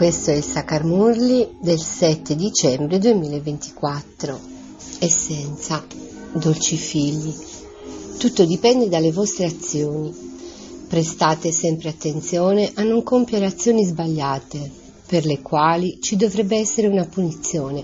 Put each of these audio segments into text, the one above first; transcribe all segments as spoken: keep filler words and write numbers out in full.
Questo è il Sakar Murli del sette dicembre duemilaventiquattro. Essenza, dolci figli, tutto dipende dalle vostre azioni. Prestate sempre attenzione a non compiere azioni sbagliate, per le quali ci dovrebbe essere una punizione.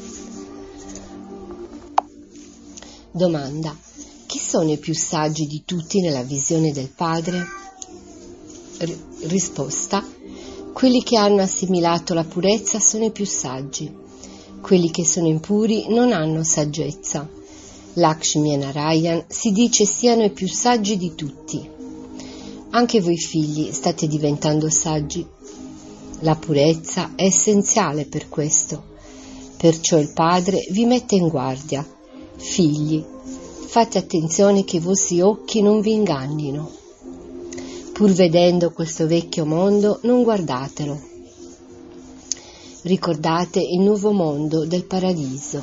Domanda: chi sono i più saggi di tutti nella visione del Padre? R- risposta: quelli che hanno assimilato la purezza sono i più saggi. Quelli che sono impuri non hanno saggezza. Lakshmi e Narayan si dice siano i più saggi di tutti. Anche voi figli state diventando saggi. La purezza è essenziale per questo. Perciò il Padre vi mette in guardia. Figli, fate attenzione che i vostri occhi non vi ingannino. Pur vedendo questo vecchio mondo, non guardatelo. Ricordate il nuovo mondo del paradiso.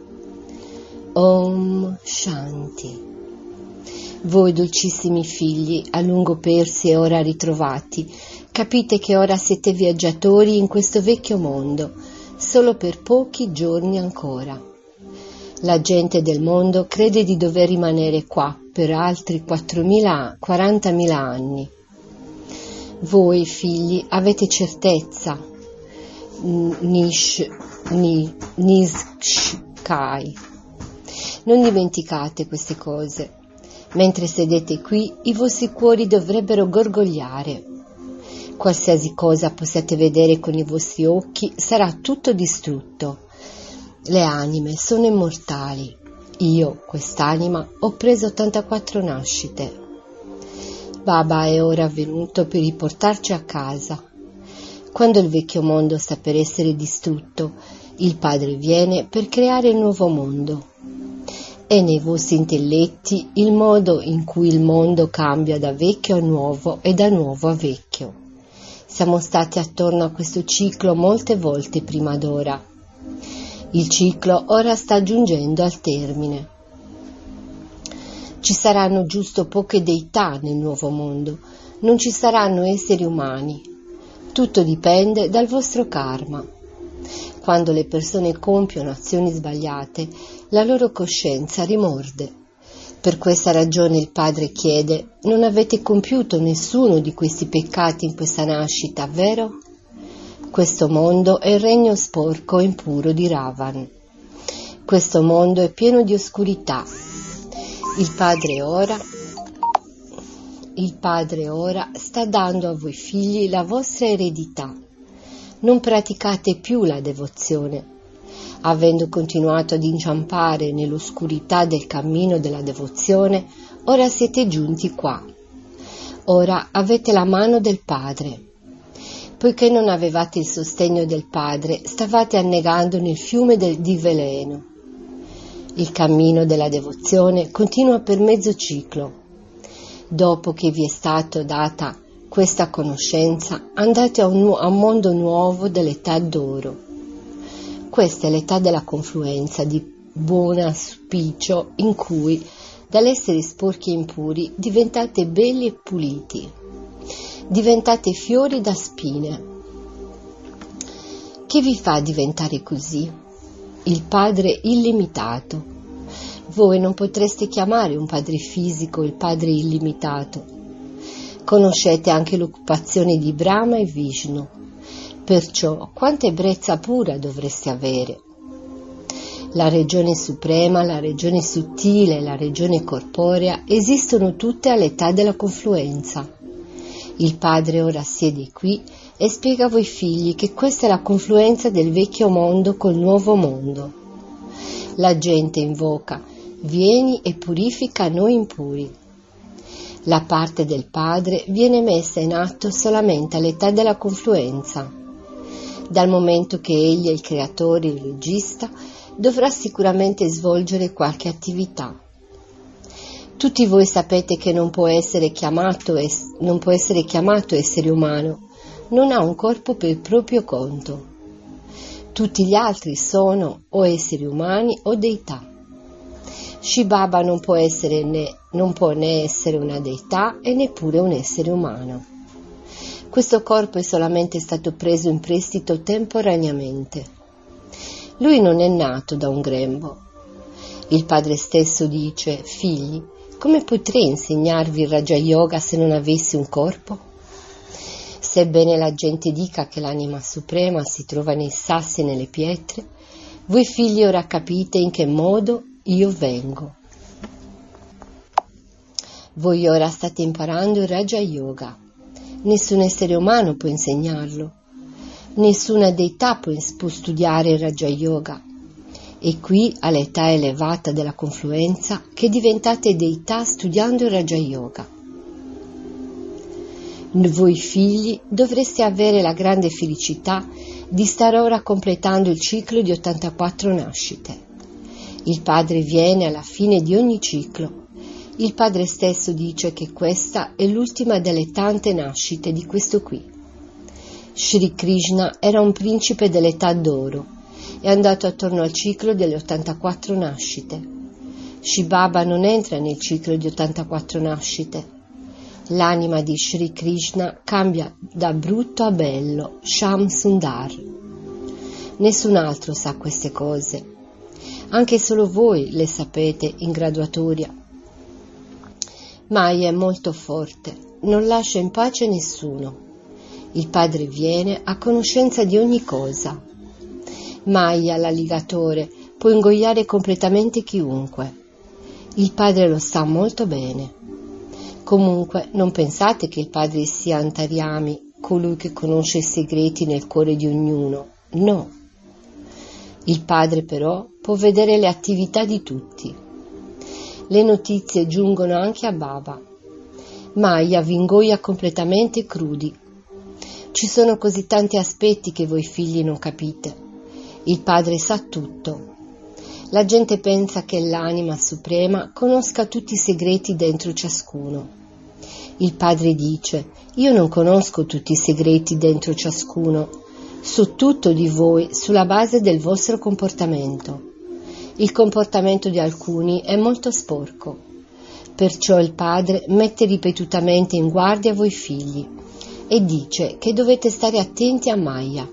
Om Shanti. Voi dolcissimi figli, a lungo persi e ora ritrovati, capite che ora siete viaggiatori in questo vecchio mondo, solo per pochi giorni ancora. La gente del mondo crede di dover rimanere qua per altri quattromila, quarantamila anni. Voi, figli, avete certezza, nish, ni, nishkai. Non dimenticate queste cose. Mentre sedete qui, i vostri cuori dovrebbero gorgogliare. Qualsiasi cosa possiate vedere con i vostri occhi sarà tutto distrutto. Le anime sono immortali. Io, quest'anima, ho preso ottantaquattro nascite. Baba è ora venuto per riportarci a casa. Quando il vecchio mondo sta per essere distrutto, il Padre viene per creare il nuovo mondo. È nei vostri intelletti il modo in cui il mondo cambia da vecchio a nuovo e da nuovo a vecchio. Siamo stati attorno a questo ciclo molte volte prima d'ora. Il ciclo ora sta giungendo al termine. Ci saranno giusto poche deità nel nuovo mondo, non ci saranno esseri umani. Tutto dipende dal vostro karma. Quando le persone compiono azioni sbagliate, la loro coscienza rimorde. Per questa ragione il Padre chiede: non avete compiuto nessuno di questi peccati in questa nascita, vero? Questo mondo è il regno sporco e impuro di Ravan. Questo mondo è pieno di oscurità. Il Padre ora, il Padre ora sta dando a voi figli la vostra eredità. Non praticate più la devozione. Avendo continuato ad inciampare nell'oscurità del cammino della devozione, ora siete giunti qua. Ora avete la mano del Padre. Poiché non avevate il sostegno del Padre, stavate annegando nel fiume del, di veleno. Il cammino della devozione continua per mezzo ciclo. Dopo che vi è stata data questa conoscenza, andate a un, nu- a un mondo nuovo dell'età d'oro. Questa è l'età della confluenza di buon auspicio in cui, dall'essere sporchi e impuri, diventate belli e puliti. Diventate fiori da spine. Che vi fa diventare così? Il Padre illimitato. Voi non potreste chiamare un Padre fisico il Padre illimitato. Conoscete anche l'occupazione di Brahma e Vishnu. Perciò, quanta ebbrezza pura dovreste avere. La regione suprema, la regione sottile e la regione corporea esistono tutte all'età della confluenza. Il Padre ora siede qui e spiega a voi figli che questa è la confluenza del vecchio mondo col nuovo mondo. La gente invoca: vieni e purifica noi impuri. La parte del Padre viene messa in atto solamente all'età della confluenza. Dal momento che egli è il creatore e il regista, dovrà sicuramente svolgere qualche attività. Tutti voi sapete che non può essere chiamato, es- non può essere chiamato essere umano, non ha un corpo per proprio conto. Tutti gli altri sono o esseri umani o deità. Shiv Baba non può essere né, non può né essere una deità e neppure un essere umano. Questo corpo è solamente stato preso in prestito temporaneamente. Lui non è nato da un grembo. Il padre stesso dice: figli, come potrei insegnarvi il Raja Yoga se non avessi un corpo? Sebbene la gente dica che l'anima suprema si trova nei sassi e nelle pietre, voi figli ora capite in che modo io vengo. Voi ora state imparando il Raja Yoga. Nessun essere umano può insegnarlo. Nessuna deità può, può studiare il Raja Yoga. E qui, all'età elevata della confluenza, che diventate deità studiando il Raja Yoga. Voi figli dovreste avere la grande felicità di stare ora completando il ciclo di ottantaquattro nascite. Il padre viene alla fine di ogni ciclo. Il padre stesso dice che questa è l'ultima delle tante nascite di questo qui. Shri Krishna era un principe dell'età d'oro, è andato attorno al ciclo delle ottantaquattro nascite. Shiv Baba non entra nel ciclo di ottantaquattro nascite. L'anima di Shri Krishna cambia da brutto a bello, Sham Sundar. Nessun altro sa queste cose. Anche solo voi le sapete in graduatoria. Maya è molto forte, non lascia in pace nessuno. Il padre viene a conoscenza di ogni cosa. Maya, l'alligatore, può ingoiare completamente chiunque. Il padre lo sa molto bene. Comunque, non pensate che il padre sia Antaryami, colui che conosce i segreti nel cuore di ognuno. No. Il padre, però, può vedere le attività di tutti. Le notizie giungono anche a Baba. Maya vi ingoia completamente crudi. Ci sono così tanti aspetti che voi figli non capite. Il padre sa tutto. La gente pensa che l'anima suprema conosca tutti i segreti dentro ciascuno. Il padre dice: io non conosco tutti i segreti dentro ciascuno, so tutto di voi sulla base del vostro comportamento. Il comportamento di alcuni è molto sporco, perciò il padre mette ripetutamente in guardia voi figli e dice che dovete stare attenti a Maya.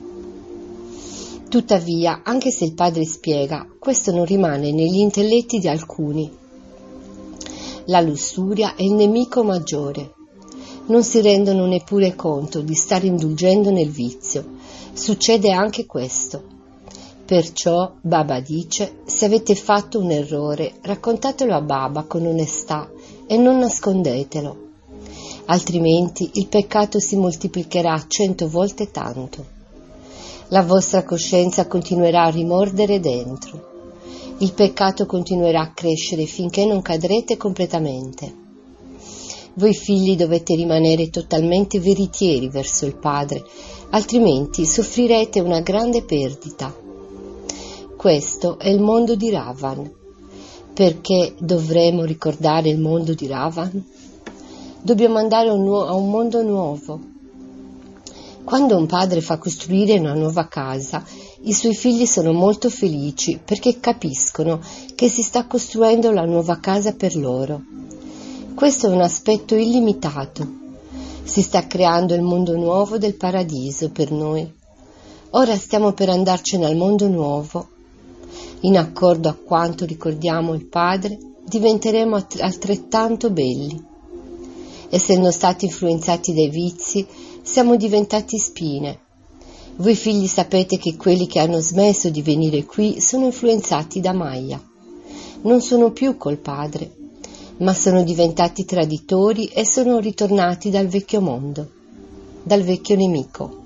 Tuttavia, anche se il padre spiega, questo non rimane negli intelletti di alcuni. La lussuria è il nemico maggiore. Non si rendono neppure conto di stare indulgendo nel vizio. Succede anche questo. Perciò Baba dice: se avete fatto un errore, raccontatelo a Baba con onestà e non nascondetelo. Altrimenti il peccato si moltiplicherà cento volte tanto. La vostra coscienza continuerà a rimordere dentro. Il peccato continuerà a crescere finché non cadrete completamente. Voi figli dovete rimanere totalmente veritieri verso il Padre, altrimenti soffrirete una grande perdita. Questo è il mondo di Ravan. Perché dovremo ricordare il mondo di Ravan? Dobbiamo andare a un, nu- a un mondo nuovo. Quando un padre fa costruire una nuova casa, i suoi figli sono molto felici perché capiscono che si sta costruendo la nuova casa per loro. Questo è un aspetto illimitato. Si sta creando il mondo nuovo del paradiso per noi. Ora stiamo per andarcene al mondo nuovo. In accordo a quanto ricordiamo il Padre, diventeremo altrettanto belli. Essendo stati influenzati dai vizi, siamo diventati spine. Voi figli sapete che quelli che hanno smesso di venire qui sono influenzati da Maya. Non sono più col padre, ma sono diventati traditori e sono ritornati dal vecchio mondo, dal vecchio nemico.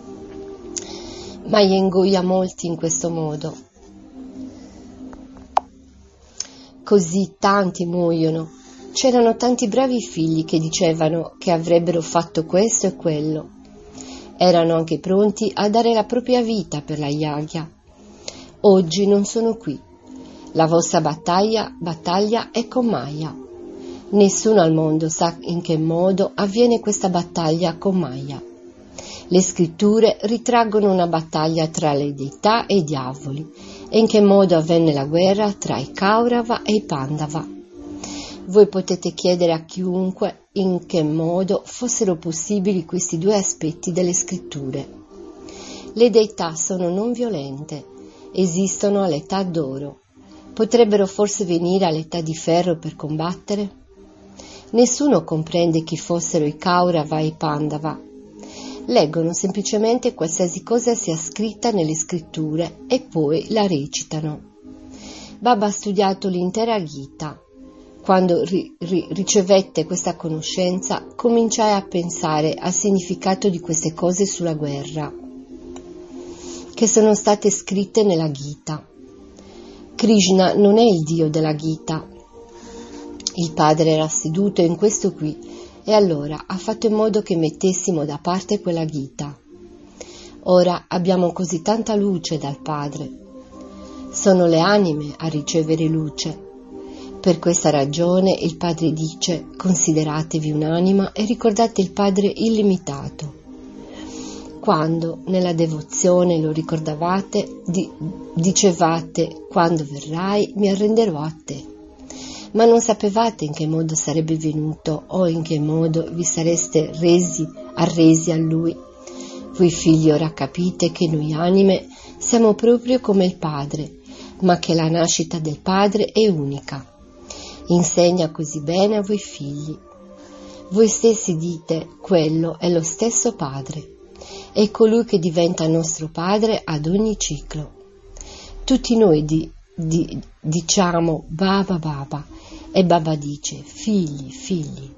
Maya ingoia molti in questo modo. Così tanti muoiono. C'erano tanti bravi figli che dicevano che avrebbero fatto questo e quello. Erano anche pronti a dare la propria vita per la yagya. Oggi non sono qui. La vostra battaglia, battaglia è con Maya. Nessuno al mondo sa in che modo avviene questa battaglia con Maya. Le scritture ritraggono una battaglia tra le deità e i diavoli e in che modo avvenne la guerra tra i Kaurava e i Pandava. Voi potete chiedere a chiunque in che modo fossero possibili questi due aspetti delle scritture. Le deità sono non violente, esistono all'età d'oro. Potrebbero forse venire all'età di ferro per combattere? Nessuno comprende chi fossero i Kaurava e i Pandava. Leggono semplicemente qualsiasi cosa sia scritta nelle scritture e poi la recitano. Baba ha studiato l'intera Gita. Quando ri- ri- ricevette questa conoscenza, cominciai a pensare al significato di queste cose sulla guerra, che sono state scritte nella Gita. Krishna non è il dio della Gita. Il padre era seduto in questo qui e allora ha fatto in modo che mettessimo da parte quella Gita. Ora abbiamo così tanta luce dal padre. Sono le anime a ricevere luce. Per questa ragione il padre dice: consideratevi un'anima e ricordate il padre illimitato. Quando nella devozione lo ricordavate, di, dicevate: quando verrai mi arrenderò a te. Ma non sapevate in che modo sarebbe venuto o in che modo vi sareste resi, arresi a lui. Voi figli ora capite che noi anime siamo proprio come il padre, ma che la nascita del padre è unica. Insegna così bene a voi figli. Voi stessi dite: quello è lo stesso padre. È colui che diventa nostro padre ad ogni ciclo. Tutti noi di, di, diciamo Baba Baba e Baba dice figli, figli.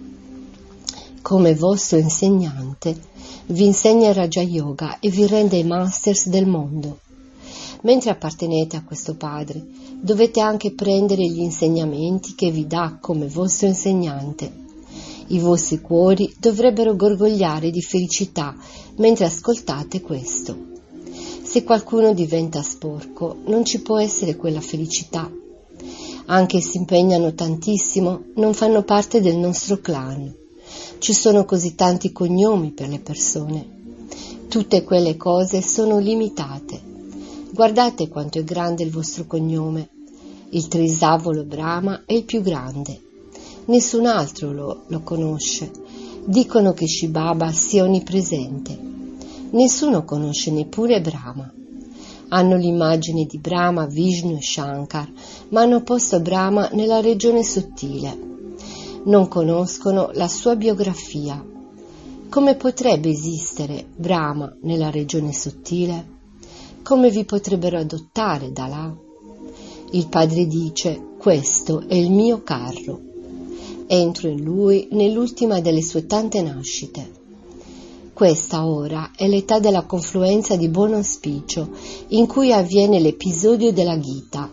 Come vostro insegnante vi insegna il Raja Yoga e vi rende i masters del mondo. Mentre appartenete a questo padre, dovete anche prendere gli insegnamenti che vi dà come vostro insegnante. I vostri cuori dovrebbero gorgogliare di felicità mentre ascoltate questo. Se qualcuno diventa sporco, non ci può essere quella felicità. Anche se si impegnano tantissimo, non fanno parte del nostro clan. Ci sono così tanti cognomi per le persone. Tutte quelle cose sono limitate. Guardate quanto è grande il vostro cognome. Il Trisavolo Brahma è il più grande. Nessun altro lo, lo conosce. Dicono che Shiv Baba sia onnipresente. Nessuno conosce neppure Brahma. Hanno l'immagine di Brahma, Vishnu e Shankar, ma hanno posto Brahma nella regione sottile. Non conoscono la sua biografia. Come potrebbe esistere Brahma nella regione sottile? Come vi potrebbero adottare da là? Il padre dice: questo è il mio carro. Entro in lui nell'ultima delle sue tante nascite. Questa ora è l'età della confluenza di buon auspicio, in cui avviene l'episodio della Gita.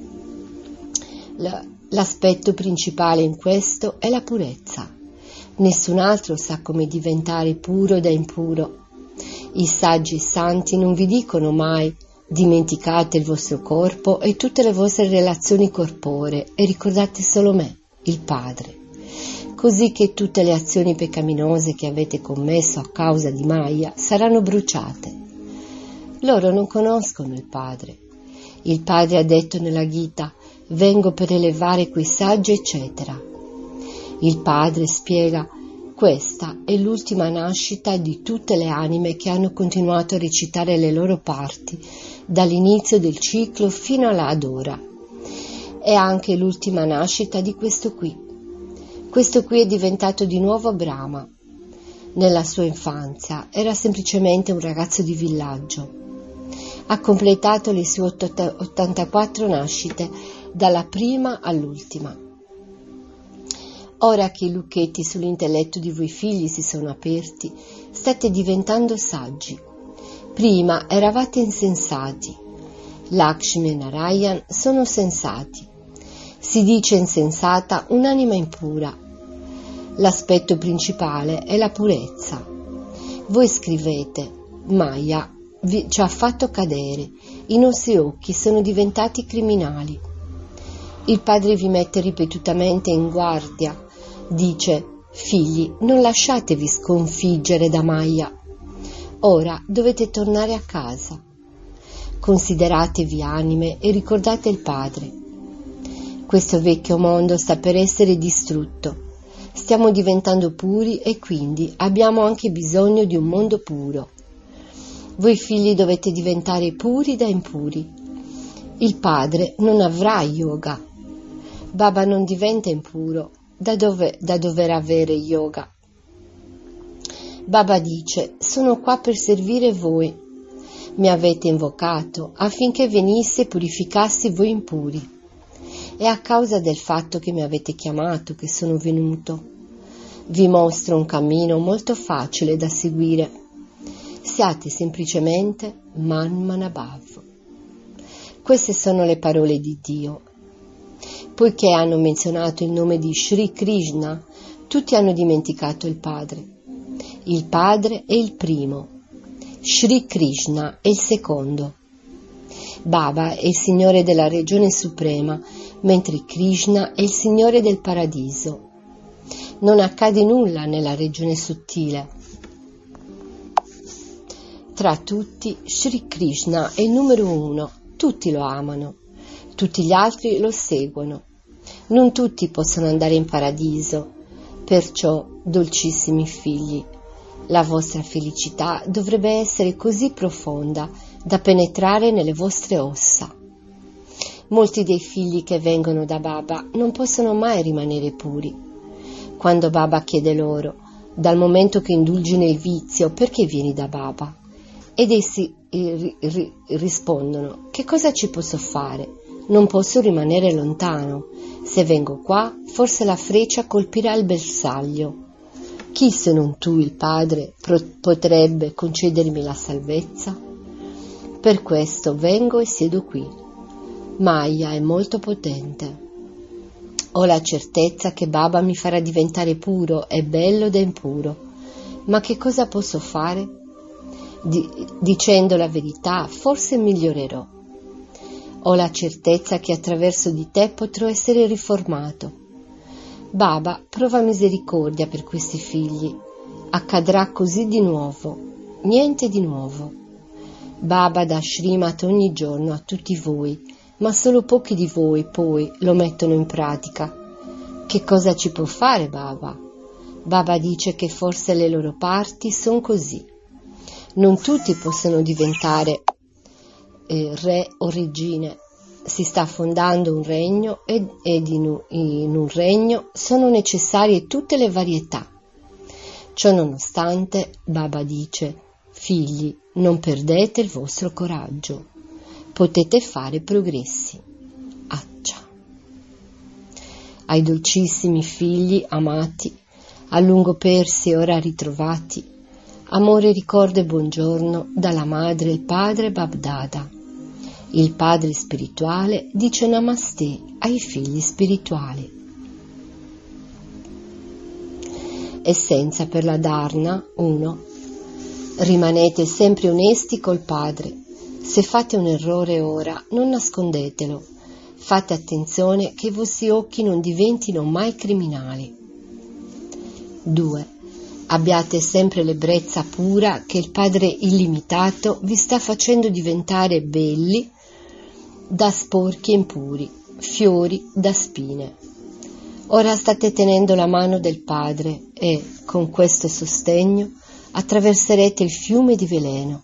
L'aspetto principale in questo è la purezza. Nessun altro sa come diventare puro da impuro. I saggi e santi non vi dicono mai: dimenticate il vostro corpo e tutte le vostre relazioni corporee e ricordate solo me, il Padre, così che tutte le azioni peccaminose che avete commesso a causa di Maya saranno bruciate. Loro non conoscono il Padre. Il Padre ha detto nella Gita: vengo per elevare quei saggi, eccetera. Il Padre spiega: questa è l'ultima nascita di tutte le anime che hanno continuato a recitare le loro parti dall'inizio del ciclo fino alla ad ora. È anche l'ultima nascita di questo qui. Questo qui è diventato di nuovo Brahma. Nella sua infanzia era semplicemente un ragazzo di villaggio. Ha completato le sue ottantaquattro nascite dalla prima all'ultima. Ora che i lucchetti sull'intelletto di voi figli si sono aperti, state diventando saggi. Prima eravate insensati. Lakshmi e Narayan sono sensati. Si dice insensata un'anima impura. L'aspetto principale è la purezza. Voi scrivete: Maya vi, ci ha fatto cadere, i nostri occhi sono diventati criminali. Il padre vi mette ripetutamente in guardia. Dice: figli, non lasciatevi sconfiggere da Maya. Ora dovete tornare a casa. Consideratevi anime e ricordate il Padre. Questo vecchio mondo sta per essere distrutto. Stiamo diventando puri e quindi abbiamo anche bisogno di un mondo puro. Voi figli dovete diventare puri da impuri. Il padre non avrà yoga. Baba non diventa impuro da, dove, da dover avere yoga. Baba dice: sono qua per servire voi. Mi avete invocato affinché venisse e purificassi voi impuri. È a causa del fatto che mi avete chiamato che sono venuto. Vi mostro un cammino molto facile da seguire. Siate semplicemente Man Manabhav. Queste sono le parole di Dio. Poiché hanno menzionato il nome di Sri Krishna, tutti hanno dimenticato il Padre. Il Padre è il primo. Sri Krishna è il secondo. Baba è il Signore della Regione Suprema, mentre Krishna è il Signore del Paradiso. Non accade nulla nella regione sottile. Tra tutti, Sri Krishna è il numero uno, tutti lo amano, tutti gli altri lo seguono. Non tutti possono andare in paradiso, perciò, dolcissimi figli, la vostra felicità dovrebbe essere così profonda da penetrare nelle vostre ossa. Molti dei figli che vengono da Baba non possono mai rimanere puri. Quando Baba chiede loro, dal momento che indulgi nel vizio, perché vieni da Baba? Ed essi ri- ri- rispondono: che cosa ci posso fare? Non posso rimanere lontano. Se vengo qua, forse la freccia colpirà il bersaglio. Chi se non tu, il Padre, pro- potrebbe concedermi la salvezza? Per questo vengo e siedo qui. Maya è molto potente. Ho la certezza che Baba mi farà diventare puro e bello da impuro. Ma che cosa posso fare? Di- dicendo la verità, forse migliorerò. Ho la certezza che attraverso di te potrò essere riformato. Baba prova misericordia per questi figli. Accadrà così di nuovo. Niente di nuovo. Baba dà Srimat ogni giorno a tutti voi, ma solo pochi di voi poi lo mettono in pratica. Che cosa ci può fare Baba? Baba dice che forse le loro parti sono così. Non tutti possono diventare eh, re o regine. Si sta fondando un regno ed, ed in, in un regno sono necessarie tutte le varietà. Ciò nonostante, Baba dice: figli, non perdete il vostro coraggio. Potete fare progressi. Accia. Ai dolcissimi figli amati, a lungo persi e ora ritrovati, amore, ricordo e buongiorno dalla madre e il padre Babdada. Il padre spirituale dice Namaste ai figli spirituali. Essenza per la Dharna uno. Rimanete sempre onesti col padre. Se fate un errore ora, non nascondetelo. Fate attenzione che i vostri occhi non diventino mai criminali. due. Abbiate sempre l'ebbrezza pura che il Padre illimitato vi sta facendo diventare belli da sporchi e impuri, fiori da spine. Ora state tenendo la mano del Padre e, con questo sostegno, attraverserete il fiume di veleno.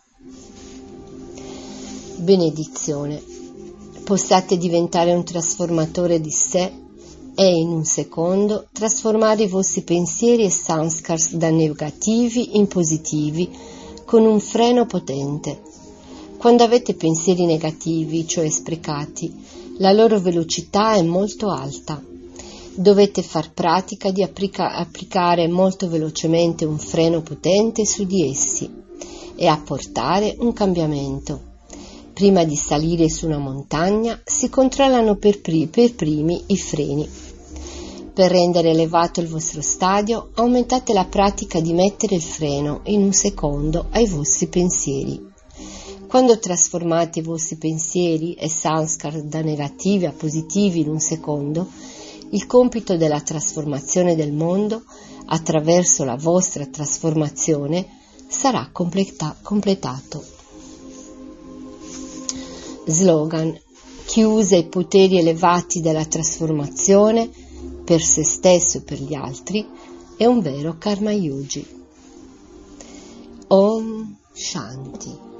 Benedizione. Possiate diventare un trasformatore di sé e in un secondo trasformare i vostri pensieri e sanskars da negativi in positivi con un freno potente. Quando avete pensieri negativi, cioè sprecati, la loro velocità è molto alta. Dovete far pratica di applica- applicare molto velocemente un freno potente su di essi e apportare un cambiamento. Prima di salire su una montagna si controllano per, pri- per primi i freni. Per rendere elevato il vostro stadio, aumentate la pratica di mettere il freno in un secondo ai vostri pensieri. Quando trasformate i vostri pensieri e sanskar da negativi a positivi in un secondo, il compito della trasformazione del mondo, attraverso la vostra trasformazione, sarà completa- completato. Slogan: chi usa i poteri elevati della trasformazione per se stesso e per gli altri è un vero Karma Yogi. Om Shanti.